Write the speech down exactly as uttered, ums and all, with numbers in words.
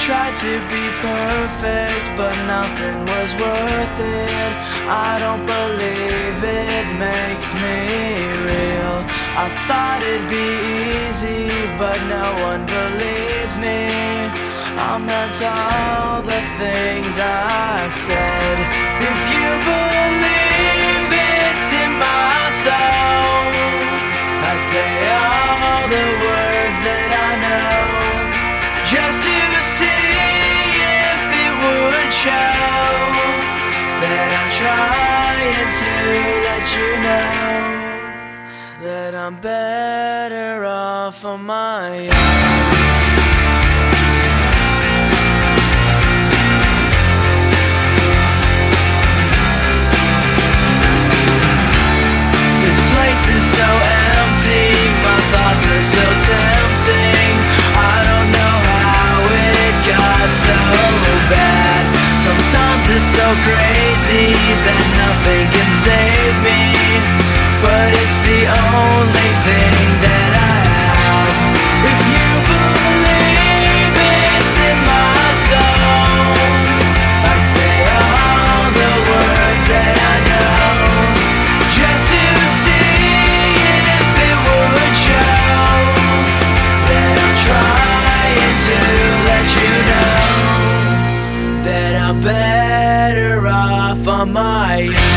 tried to be perfect, but nothing was worth it. I don't believe it makes me real. I thought it'd be easy, but no one believes me. I meant all the things I said. If you believe it's in my soul, I'd say all the words that I know, just to see if it would show that I'm trying to let you know that I'm better off on my own. This place is so empty, my thoughts are so tempting. I don't know how it got so bad. Sometimes it's so crazy that nothing can save me, but it's the only thing that I have. If you believe it's in my soul, I'd say all the words that I know, just to see if it would show that I'm trying to let you know that I'm better off on my own.